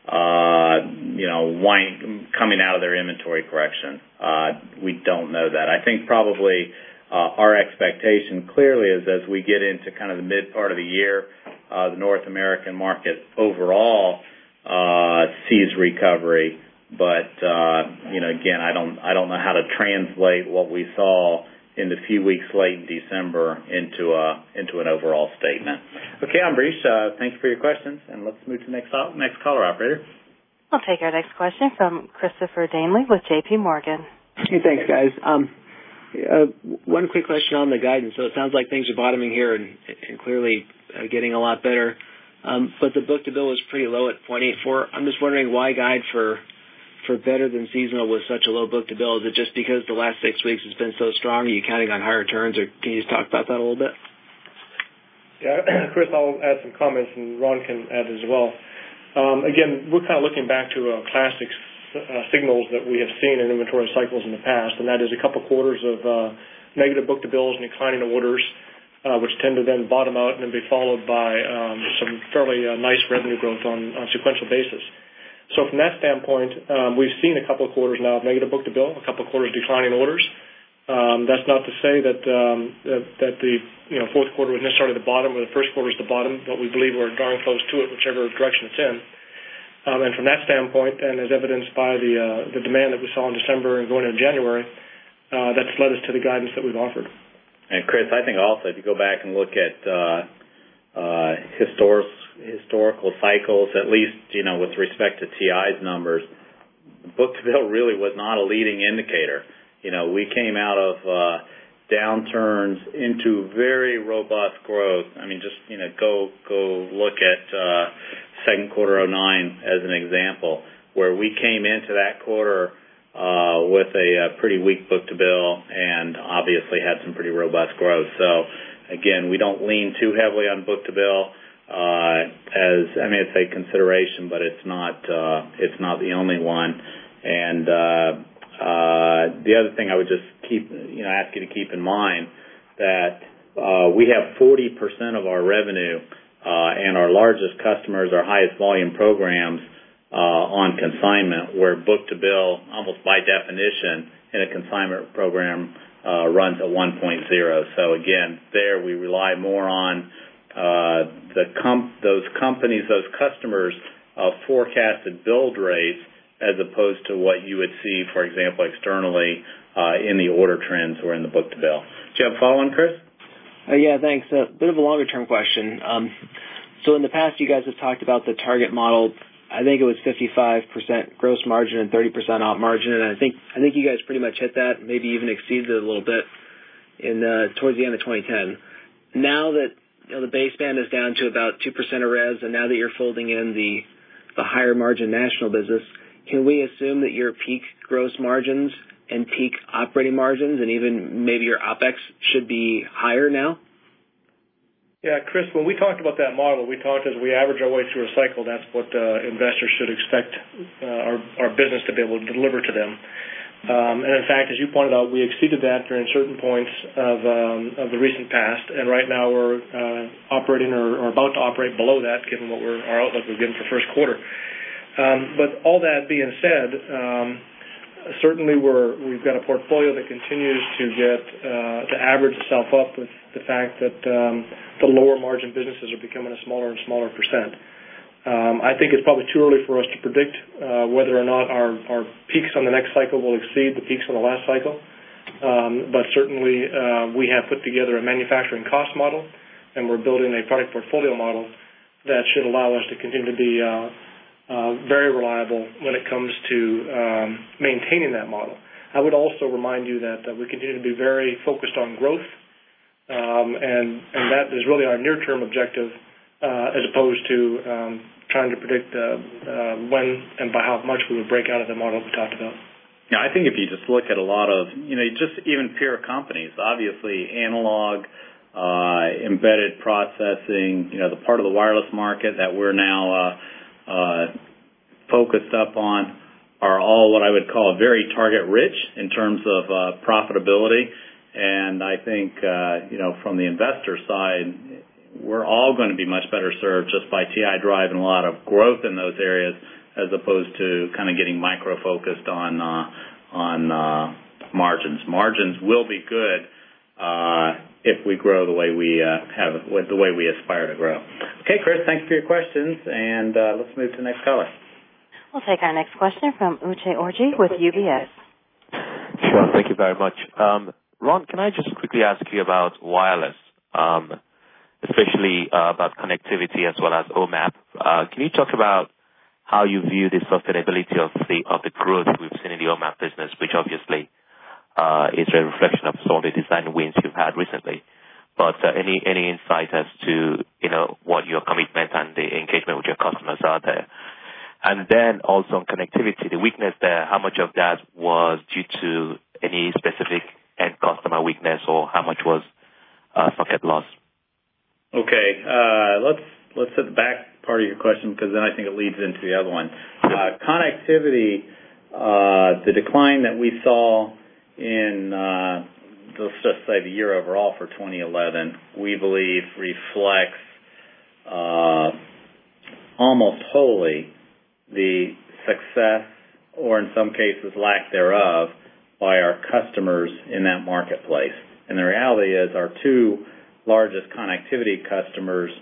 B: coming out of their inventory correction. We don't know that. I think probably our expectation clearly is as we get into kind of the mid part of the year, the North American market overall sees recovery. But again, I don't know how to translate what we saw in the few weeks late in December into an overall statement. Okay, Ambrish, thank you for your questions, and let's move to the next caller, operator.
A: I'll take our next question from Christopher Danely with J.P. Morgan.
I: Hey, thanks, guys. One quick question on the guidance. So it sounds like things are bottoming here and clearly getting a lot better, but the book-to-bill was pretty low at 0.84. I'm just wondering why guide for better than seasonal with such a low book-to-bill. Is it just because the last 6 weeks has been so strong? Are you counting on higher turns, or can you just talk about that a little bit?
C: Yeah, Chris, I'll add some comments, and Ron can add as well. Again, we're kind of looking back to classic signals that we have seen in inventory cycles in the past, and that is a couple quarters of negative book-to-bills and declining orders, which tend to then bottom out and then be followed by some fairly nice revenue growth on a sequential basis. So from that standpoint, we've seen a couple of quarters now of negative book-to-bill, a couple of quarters declining orders. That's not to say that the fourth quarter was necessarily the bottom or the first quarter is the bottom, but we believe we're darn close to it, whichever direction it's in. And from that standpoint, and as evidenced by the demand that we saw in December and going into January, that's led us to the guidance that we've offered.
B: And Chris, I think also if you go back and look at historical cycles, at least with respect to TI's numbers, book-to-bill really was not a leading indicator. We came out of downturns into very robust growth. I mean, just go look at second quarter 2009 as an example, where we came into that quarter with a pretty weak book-to-bill and obviously had some pretty robust growth. So Again, we don't lean too heavily on book-to-bill. It's a consideration, but it's not the only one. And the other thing I would just ask you to keep in mind that we have 40% of our revenue and our largest customers, our highest volume programs on consignment, where book-to-bill, almost by definition, in a consignment program runs at 1.0. So again, there we rely more on those companies, those customers' forecasted build rates, as opposed to what you would see, for example, externally in the order trends or in the book-to-bill. Do you have a follow-on, Chris?
I: Yeah, thanks. A bit of a longer-term question. So in the past, you guys have talked about the target model. I think it was 55% gross margin and 30% op margin, and I think you guys pretty much hit that, maybe even exceeded it a little bit towards the end of 2010. Now that the baseband is down to about 2% of revs, and now that you're folding in the higher margin national business, can we assume that your peak gross margins and peak operating margins and even maybe your OpEx should be higher now?
C: Yeah, Chris, when we talked about that model, we talked as we average our way through a cycle, that's what investors should expect our business to be able to deliver to them. And in fact, as you pointed out, we exceeded that during certain points of the recent past, and right now we're operating or about to operate below that, given what our outlook was given for first quarter. But all that being said, certainly we've got a portfolio that continues to average itself up with the fact that the lower margin businesses are becoming a smaller and smaller percent. I think it's probably too early for us to predict whether or not our peaks on the next cycle will exceed the peaks on the last cycle. But certainly we have put together a manufacturing cost model, and we're building a product portfolio model that should allow us to continue to be very reliable when it comes to maintaining that model. I would also remind you that we continue to be very focused on growth, and that is really our near-term objective, as opposed to trying to predict when and by how much we would break out of the model we talked about.
B: Yeah, I think if you just look at a lot of, just even peer companies, obviously analog, embedded processing, the part of the wireless market that we're now focused up on are all what I would call very target rich in terms of profitability. And I think, from the investor side, we're all going to be much better served just by TI driving a lot of growth in those areas, as opposed to kind of getting micro-focused on margins. Margins will be good if we grow the way we aspire to grow. Okay, Chris, thanks for your questions, and let's move to the next caller.
A: We'll take our next question from Uche Orji with UBS.
J: Sure, thank you very much. Ron, can I just quickly ask you about wireless, especially about connectivity as well as OMAP? Can you talk about how you view the sustainability of the growth we've seen in the OMAP business, which obviously is a reflection of some of the design wins you've had recently? But any insight as to what your commitment and the engagement with your customers are there? And then also on connectivity, the weakness there, how much of that was due to any specific end customer weakness, or how much was socket loss?
B: Okay, let's hit the back part of your question, because then I think it leads into the other one. Connectivity, the decline that we saw in, let's just say the year overall for 2011, we believe reflects almost wholly the success, or in some cases lack thereof, by our customers in that marketplace. And the reality is our two largest connectivity customers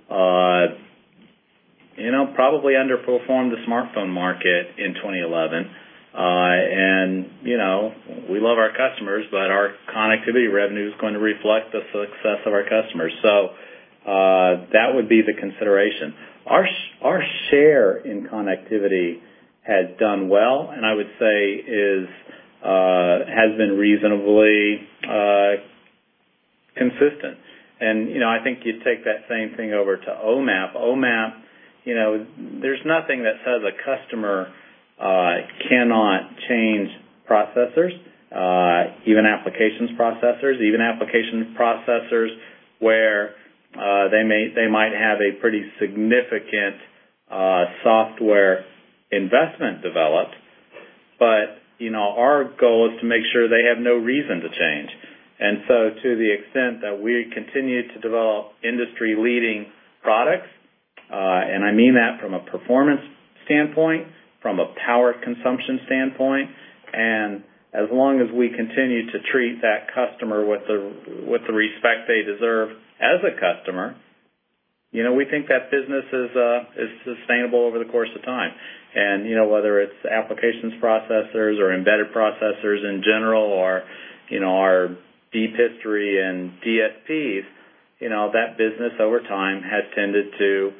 B: probably underperformed the smartphone market in 2011. And we love our customers, but our connectivity revenue is going to reflect the success of our customers. So that would be the consideration. Our share in connectivity has done well, and I would say has been reasonably consistent. And I think you take that same thing over to OMAP. OMAP, there's nothing that says a customer cannot change processors, even applications processors where they might have a pretty significant software investment developed, but our goal is to make sure they have no reason to change. And so to the extent that we continue to develop industry-leading products, and I mean that from a performance standpoint, from a power consumption standpoint, and as long as we continue to treat that customer with the respect they deserve as a customer, we think that business is sustainable over the course of time. And whether it's applications processors or embedded processors in general, or our deep history in DSPs, that business over time has tended to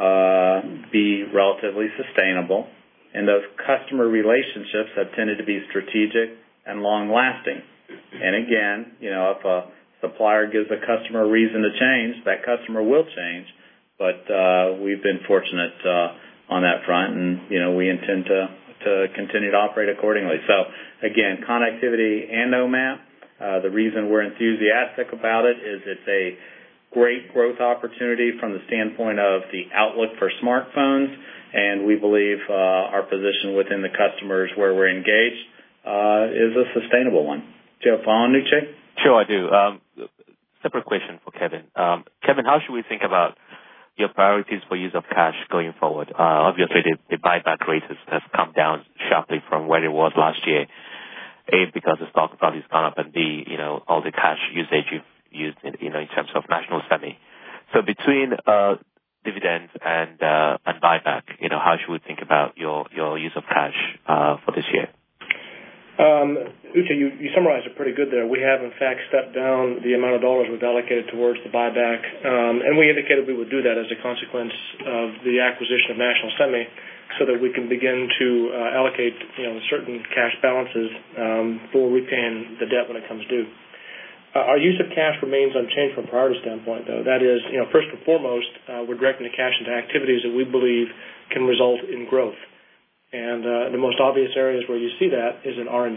B: be relatively sustainable, and those customer relationships have tended to be strategic and long-lasting. And again, if a supplier gives a customer a reason to change, that customer will change. But we've been fortunate on that front, and we intend to continue to operate accordingly. So again, connectivity and OMAP, the reason we're enthusiastic about it is it's a great growth opportunity from the standpoint of the outlook for smartphones, and we believe our position within the customers where we're engaged is a sustainable one. Do you have a follow-on, Nuche?
J: Sure, I do. Separate question for Kevin. Kevin, how should we think about your priorities for use of cash going forward? Obviously, the buyback rate has come down sharply from where it was last year. A, because the stock value has gone up, and B, all the cash usage you've used in terms of National Semi. So between dividends and buyback, how should we think about your use of cash for this year?
C: Uche, you summarized it pretty good there. We have, in fact, stepped down the amount of dollars we've allocated towards the buyback, and we indicated we would do that as a consequence of the acquisition of National Semi, so that we can begin to allocate certain cash balances for repaying the debt when it comes due. Our use of cash remains unchanged from a priority standpoint, though. That is, first and foremost, we're directing the cash into activities that we believe can result in growth. And the most obvious areas where you see that is in R&D,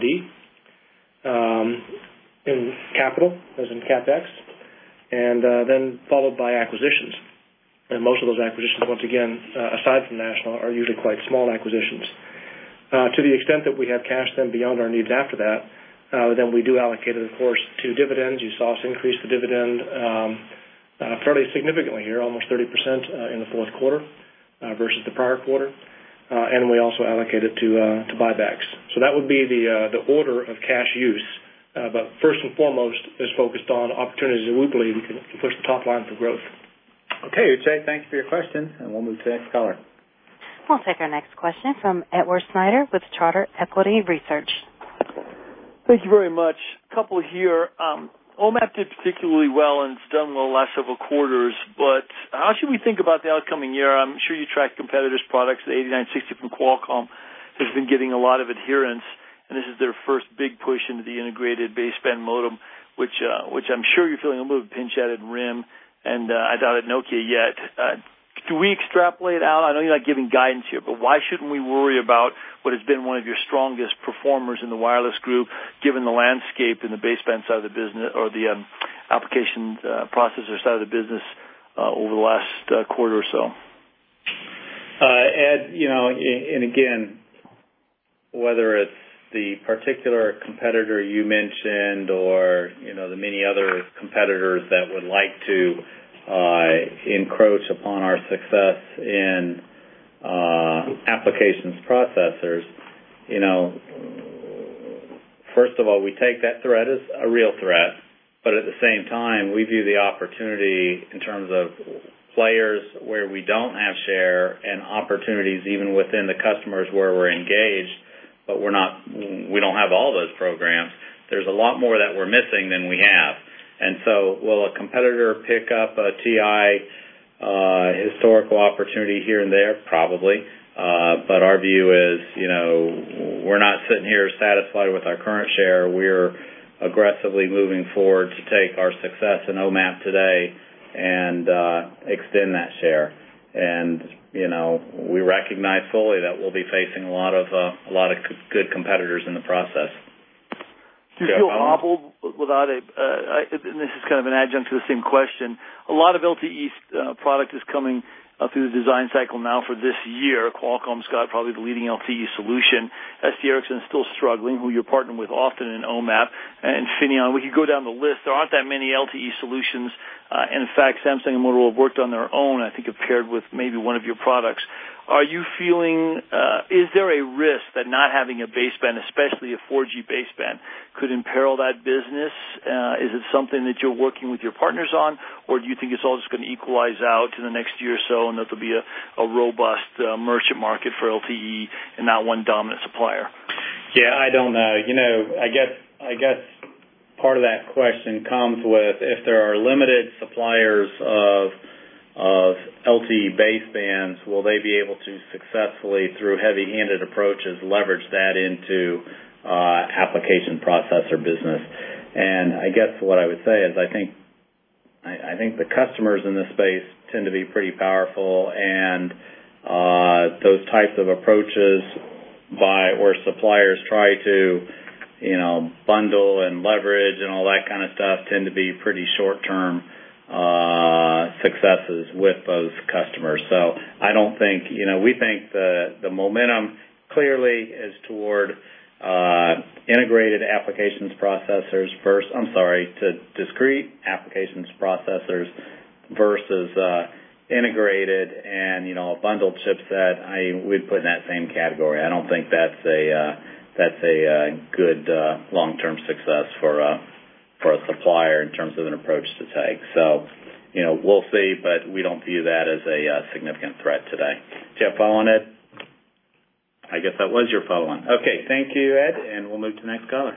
C: in capital, as in CapEx, and then followed by acquisitions. And most of those acquisitions, once again, aside from National, are usually quite small acquisitions. To the extent that we have cash then beyond our needs after that, then we do allocate it, of course, to dividends. You saw us increase the dividend fairly significantly here, almost 30% in the fourth quarter versus the prior quarter. And we also allocate it to buybacks. So that would be the order of cash use. But first and foremost is focused on opportunities that we believe can push the top line for growth.
B: Okay, Uche, thanks for your question, and we'll move to the next caller.
A: We'll take our next question from Edward Snyder with Charter Equity Research.
K: Thank you very much. A couple here. OMAP did particularly well and it's done well the last several quarters, but how should we think about the upcoming year? I'm sure you track competitors' products. The 8960 from Qualcomm has been getting a lot of adherence, and this is their first big push into the integrated baseband modem, which I'm sure you're feeling a little bit pinch at RIM, and I doubt at Nokia yet. Do we extrapolate out? I know you're not giving guidance here, but why shouldn't we worry about what has been one of your strongest performers in the wireless group, given the landscape in the baseband side of the business or the application processor side of the business over the last quarter or so?
B: Ed, and again, whether it's the particular competitor you mentioned or, the many other competitors that would like to encroach upon our success in applications processors, first of all, we take that threat as a real threat, but at the same time, we view the opportunity in terms of players where we don't have share and opportunities even within the customers where we're engaged, but we don't have all those programs. There's a lot more that we're missing than we have. And so will a competitor pick up a TI historical opportunity here and there? Probably. But our view is, we're not sitting here satisfied with our current share. We're aggressively moving forward to take our success in OMAP today and extend that share. And, we recognize fully that we'll be facing a lot of good competitors in the process.
K: Do you feel hobbled without and this is kind of an adjunct to the same question, a lot of LTE product is coming through the design cycle now for this year. Qualcomm's got probably the leading LTE solution. ST Ericsson's still struggling, who you're partnering with often in OMAP, and Infineon. We could go down the list. There aren't that many LTE solutions. In fact, Samsung and Motorola have worked on their own, I think, have paired with maybe one of your products. Are you feeling, is there a risk that not having a baseband, especially a 4G baseband, could imperil that business? Is it something that you're working with your partners on, or do you think it's all just going to equalize out in the next year or so and that there'll be a robust merchant market for LTE and not one dominant supplier?
B: Yeah, I don't know. I guess part of that question comes with if there are limited suppliers of LTE basebands, will they be able to successfully, through heavy-handed approaches, leverage that into application processor business? And I guess what I would say is I think the customers in this space tend to be pretty powerful, and those types of approaches where suppliers try to bundle and leverage and all that kind of stuff tend to be pretty short-term successes with those customers. So I don't think, we think the momentum clearly is toward integrated applications processors to discrete applications processors versus integrated and, a bundled chipset. We'd put in that same category. I don't think that's a good long-term success for a supplier in terms of an approach to take. So, we'll see, but we don't view that as a significant threat today. Do you have a follow-on, Ed? I guess that was your follow-on. Okay, thank you, Ed, and we'll move to the next caller.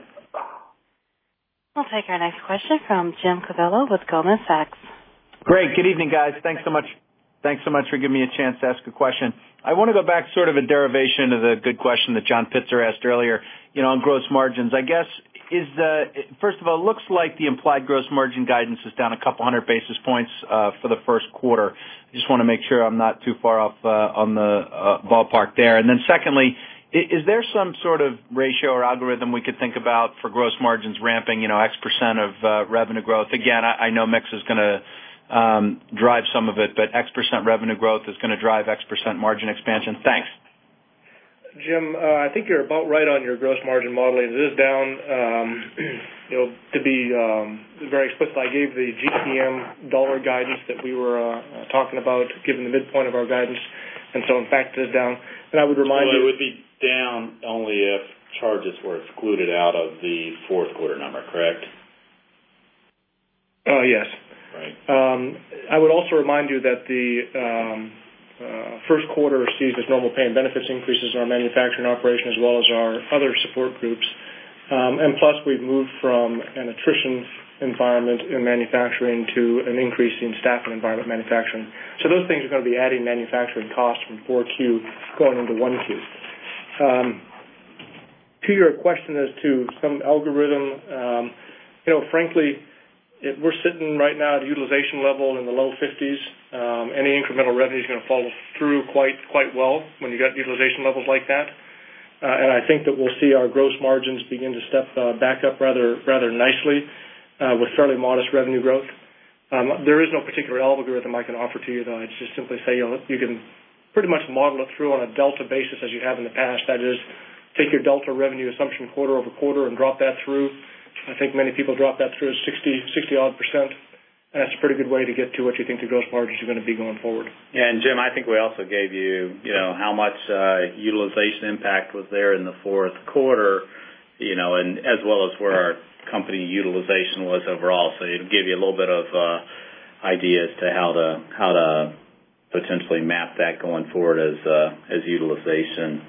A: We'll take our next question from Jim Covello with Goldman Sachs.
L: Great. Good evening, guys. Thanks so much for giving me a chance to ask a question. I want to go back sort of a derivation of the good question that John Pitzer asked earlier, on gross margins. I guess, first of all, it looks like the implied gross margin guidance is down a couple hundred basis points for the first quarter. I just want to make sure I'm not too far off on the ballpark there. And then secondly, is there some sort of ratio or algorithm we could think about for gross margins ramping, X% of revenue growth? Again, I know mix is going to drive some of it, but X% revenue growth is going to drive X% margin expansion. Thanks.
C: Jim, I think you're about right on your gross margin modeling. It is down. To be very explicit, I gave the GPM dollar guidance that we were talking about, given the midpoint of our guidance, and so in fact it is down. And I would remind you,
B: it would be down only if charges were excluded out of the fourth quarter number, correct?
C: Yes.
B: Right.
C: I would also remind you that the first quarter sees its normal pay and benefits increases in our manufacturing operation as well as our other support groups. And plus, we've moved from an attrition environment in manufacturing to an increasing staffing environment manufacturing. So those things are going to be adding manufacturing costs from 4Q going into 1Q. To your question as to some algorithm, frankly, we're sitting right now at a utilization level in the low 50s. Any incremental revenue is going to follow through quite well when you got utilization levels like that. And I think that we'll see our gross margins begin to step back up rather nicely with fairly modest revenue growth. There is no particular algorithm I can offer to you, though. I'd just simply say you can pretty much model it through on a delta basis as you have in the past. That is, take your delta revenue assumption quarter over quarter and drop that through. I think many people drop that through as 60-odd%, and that's a pretty good way to get to what you think the gross margins are going to be going forward.
B: Yeah, and Jim, I think we also gave you, how much utilization impact was there in the fourth quarter, and as well as where our company utilization was overall. So it'll give you a little bit of idea as to how to potentially map that going forward as utilization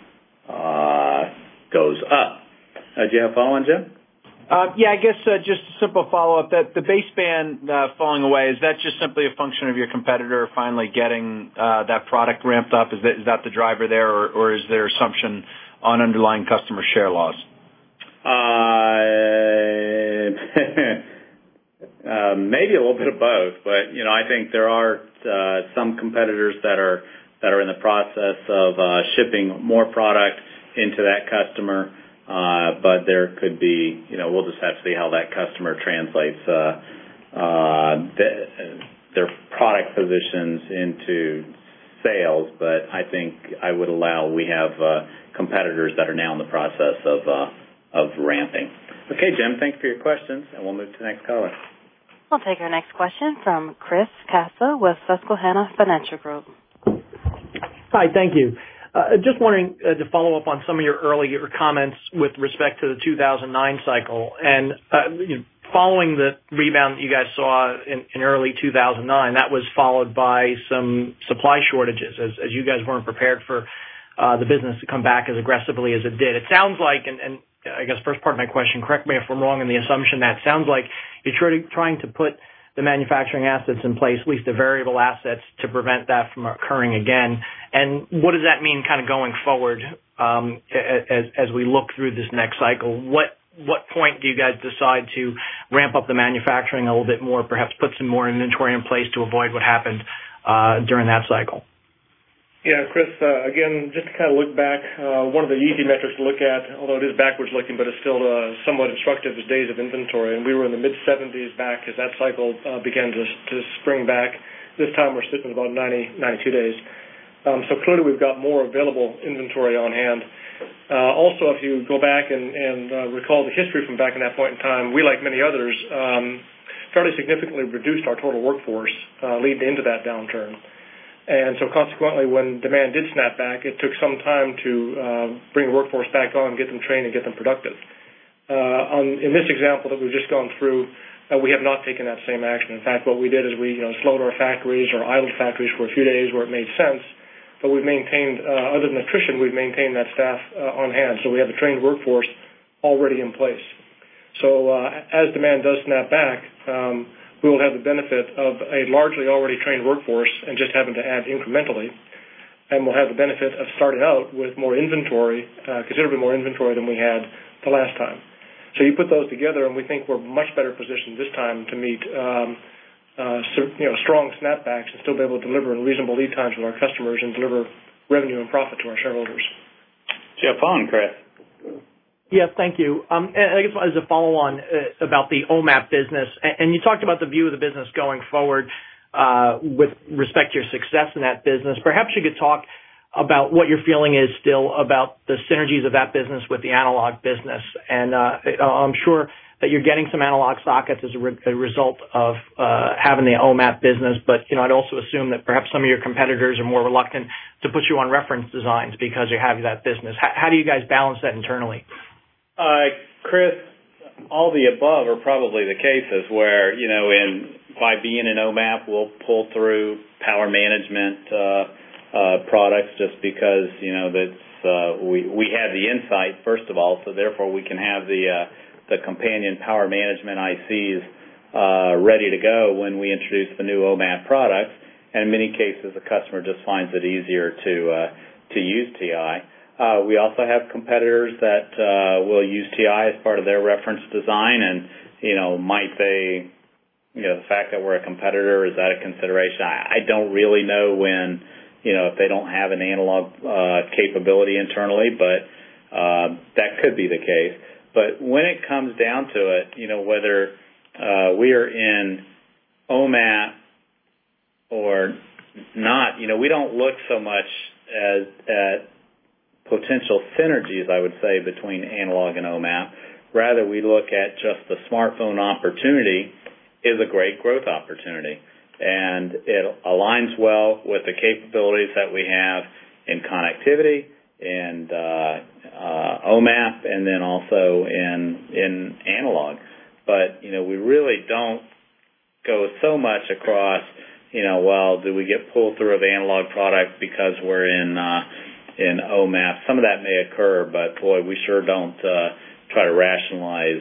B: goes up. Do you have a follow-on, Jim?
L: Yeah, I guess just a simple follow-up. That the baseband falling away, is that just simply a function of your competitor finally getting that product ramped up? Is that the driver there, or is there assumption on underlying customer share loss?
B: Maybe a little bit of both, but I think there are some competitors that are in the process of shipping more product into that customer. but there could be, we'll just have to see how that customer translates their product positions into sales. But I think I would allow, we have competitors that are now in the process of ramping. Okay, Jim, thanks for your questions, and we'll move to the next caller.
A: We'll take our next question from Chris Caso with Susquehanna Financial Group.
M: Hi, thank you. Just wondering to follow up on some of your earlier comments with respect to the 2009 cycle. And following the rebound that you guys saw in early 2009, that was followed by some supply shortages as you guys weren't prepared for the business to come back as aggressively as it did. It sounds like, and I guess first part of my question, correct me if I'm wrong in the assumption, that sounds like you're trying to put the manufacturing assets in place, at least the variable assets, to prevent that from occurring again. And what does that mean kind of going forward as we look through this next cycle? What point do you guys decide to ramp up the manufacturing a little bit more, perhaps put some more inventory in place to avoid what happened during that cycle?
C: Yeah, Chris, again, just to kind of look back, one of the easy metrics to look at, although it is backwards looking, but it's still somewhat instructive, is days of inventory. And we were in the mid-70s back as that cycle began to spring back. This time we're sitting at about 92 days. So clearly we've got more available inventory on hand. Also, if you go back and recall the history from back in that point in time, we, like many others, fairly significantly reduced our total workforce leading into that downturn. And so consequently, when demand did snap back, it took some time to bring the workforce back on, get them trained, and get them productive. In this example that we've just gone through, we have not taken that same action. In fact, what we did is we slowed our factories or idled factories for a few days where it made sense, but we've maintained, other than attrition, we've maintained that staff on hand. So we have a trained workforce already in place. So as demand does snap back, we will have the benefit of a largely already trained workforce and just having to add incrementally. And we'll have the benefit of starting out with more inventory, considerably more inventory than we had the last time. So you put those together, and we think we're much better positioned this time to meet strong snapbacks and still be able to deliver in reasonable lead times with our customers and deliver revenue and profit to our shareholders.
B: Jeff on, Chris.
M: Yes, thank you. And I guess as a follow-on about the OMAP business, and you talked about the view of the business going forward with respect to your success in that business. Perhaps you could talk about what your feeling is still about the synergies of that business with the analog business. And I'm sure that you're getting some analog sockets as a result of having the OMAP business, but I'd also assume that perhaps some of your competitors are more reluctant to put you on reference designs because you have that business. How do you guys balance that internally?
B: Chris, all the above are probably the cases where, by being an OMAP, we'll pull through power management products just because, we have the insight, first of all, so therefore we can have the companion power management ICs ready to go when we introduce the new OMAP products. And in many cases, the customer just finds it easier to use TI. We also have competitors that will use TI as part of their reference design, and might they, the fact that we're a competitor, is that a consideration? I don't really know when, if they don't have an analog capability internally, but that could be the case. But when it comes down to it, whether we are in OMAP or not, we don't look so much at potential synergies, I would say, between analog and OMAP. Rather, we look at just the smartphone opportunity is a great growth opportunity. And it aligns well with the capabilities that we have in connectivity and OMAP, and then also in analog. But, we really don't go so much across, do we get pulled through of analog product because we're in OMAP. Some of that may occur, but boy, we sure don't try to rationalize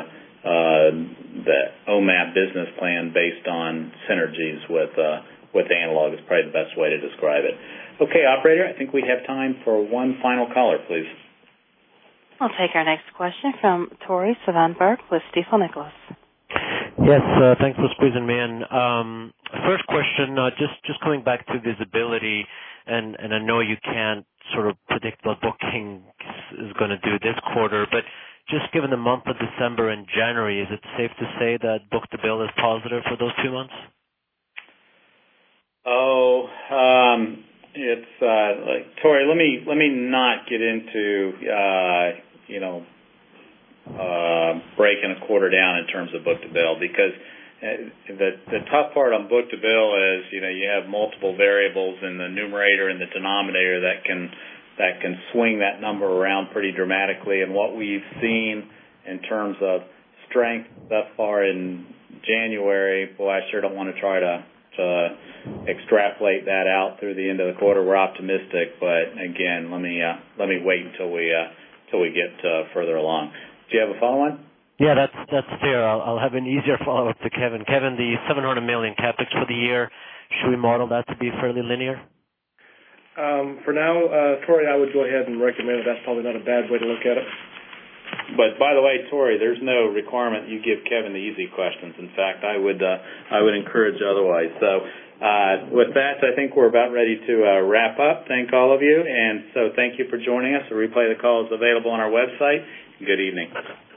B: the OMAP business plan based on synergies with analog is probably the best way to describe it. Okay, operator, I think we have time for one final caller, please.
A: We'll take our next question from Tore Svanberg with Stifel Nicolaus.
N: Yes, thanks for squeezing me in. First question, just coming back to visibility, and I know you can't sort of predict what booking is going to do this quarter, but just given the month of December and January, is it safe to say that book-to-bill is positive for those 2 months?
B: It's Tori. Let me not get into breaking a quarter down in terms of book-to-bill, because the tough part on book-to-bill is you have multiple variables in the numerator and the denominator that can swing that number around pretty dramatically. And what we've seen in terms of strength thus far in January, boy, I sure don't want to try to extrapolate that out through the end of the quarter. We're optimistic, but again, let me wait until we get further along. Do you have a follow-on?
N: Yeah, that's fair. I'll have an easier follow-up to Kevin. Kevin, the $700 million capex for the year, should we model that to be fairly linear?
C: For now, Tori, I would go ahead and recommend it. That's probably not a bad way to look at it.
B: But by the way, Tori, there's no requirement you give Kevin the easy questions. In fact, I would encourage otherwise. So with that, I think we're about ready to wrap up. Thank all of you, and so thank you for joining us. A replay of the call is available on our website. Good evening.